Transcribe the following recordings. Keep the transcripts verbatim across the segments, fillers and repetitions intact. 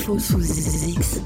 Info sous X.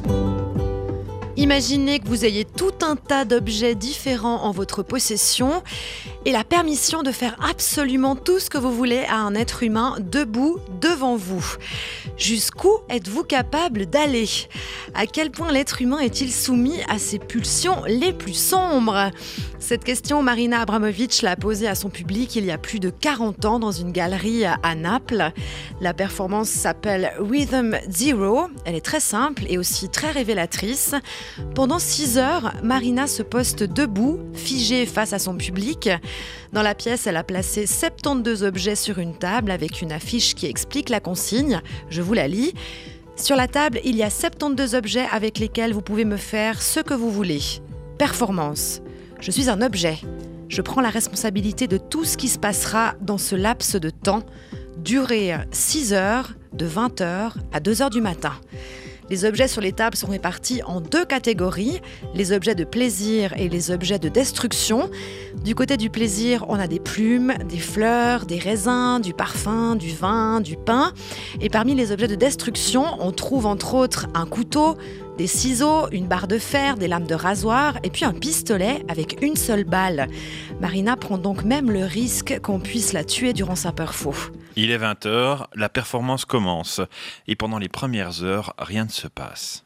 Imaginez que vous ayez tout un tas d'objets différents en votre possession et la permission de faire absolument tout ce que vous voulez à un être humain debout devant vous. Jusqu'où êtes-vous capable d'aller ? À quel point l'être humain est-il soumis à ses pulsions les plus sombres ? Cette question, Marina Abramović l'a posée à son public il y a plus de quarante ans dans une galerie à Naples. La performance s'appelle Rhythm Zero. Elle est très simple et aussi très révélatrice. Pendant six heures, Marina se poste debout, figée face à son public. Dans la pièce, elle a placé soixante-douze objets sur une table avec une affiche qui explique la consigne. Je vous la lis. Sur la table, il y a soixante-douze objets avec lesquels vous pouvez me faire ce que vous voulez. Performance. Je suis un objet. Je prends la responsabilité de tout ce qui se passera dans ce laps de temps. Durée six heures, de vingt heures à deux heures du matin. Les objets sur les tables sont répartis en deux catégories, les objets de plaisir et les objets de destruction. Du côté du plaisir, on a des plumes, des fleurs, des raisins, du parfum, du vin, du pain. Et parmi les objets de destruction, on trouve entre autres un couteau, des ciseaux, une barre de fer, des lames de rasoir et puis un pistolet avec une seule balle. Marina prend donc même le risque qu'on puisse la tuer durant sa perfo. Il est vingt heures, la performance commence. Et pendant les premières heures, rien ne se passe.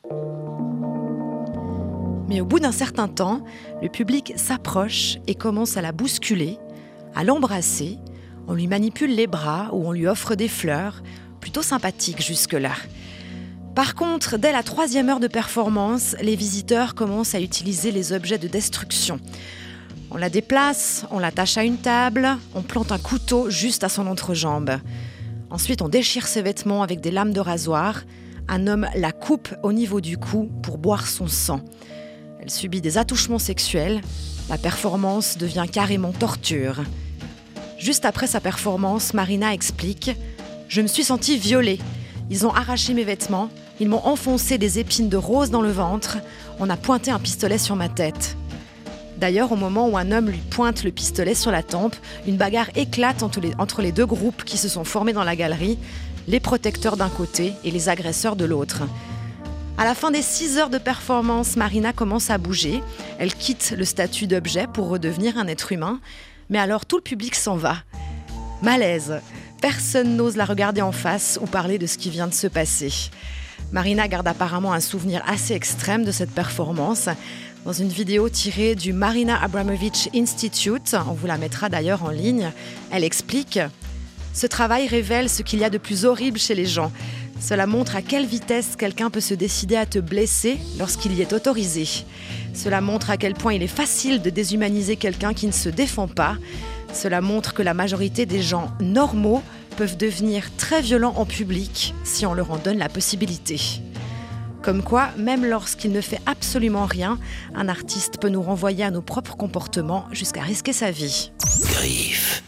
Mais au bout d'un certain temps, le public s'approche et commence à la bousculer, à l'embrasser. On lui manipule les bras ou on lui offre des fleurs, plutôt sympathiques jusque-là. Par contre, dès la troisième heure de performance, les visiteurs commencent à utiliser les objets de destruction. On la déplace, on l'attache à une table, on plante un couteau juste à son entrejambe. Ensuite, on déchire ses vêtements avec des lames de rasoir. Un homme la coupe au niveau du cou pour boire son sang. Elle subit des attouchements sexuels. La performance devient carrément torture. Juste après sa performance, Marina explique « Je me suis sentie violée. Ils ont arraché mes vêtements, ils m'ont enfoncé des épines de rose dans le ventre, on a pointé un pistolet sur ma tête. » D'ailleurs, au moment où un homme lui pointe le pistolet sur la tempe, une bagarre éclate entre les, entre les deux groupes qui se sont formés dans la galerie, les protecteurs d'un côté et les agresseurs de l'autre. À la fin des six heures de performance, Marina commence à bouger. Elle quitte le statut d'objet pour redevenir un être humain. Mais alors tout le public s'en va. Malaise. Personne n'ose la regarder en face ou parler de ce qui vient de se passer. Marina garde apparemment un souvenir assez extrême de cette performance. Dans une vidéo tirée du Marina Abramović Institute, on vous la mettra d'ailleurs en ligne, elle explique « Ce travail révèle ce qu'il y a de plus horrible chez les gens. Cela montre à quelle vitesse quelqu'un peut se décider à te blesser lorsqu'il y est autorisé. Cela montre à quel point il est facile de déshumaniser quelqu'un qui ne se défend pas. Cela montre que la majorité des gens normaux peuvent devenir très violents en public si on leur en donne la possibilité. » Comme quoi, même lorsqu'il ne fait absolument rien, un artiste peut nous renvoyer à nos propres comportements jusqu'à risquer sa vie. Griffe.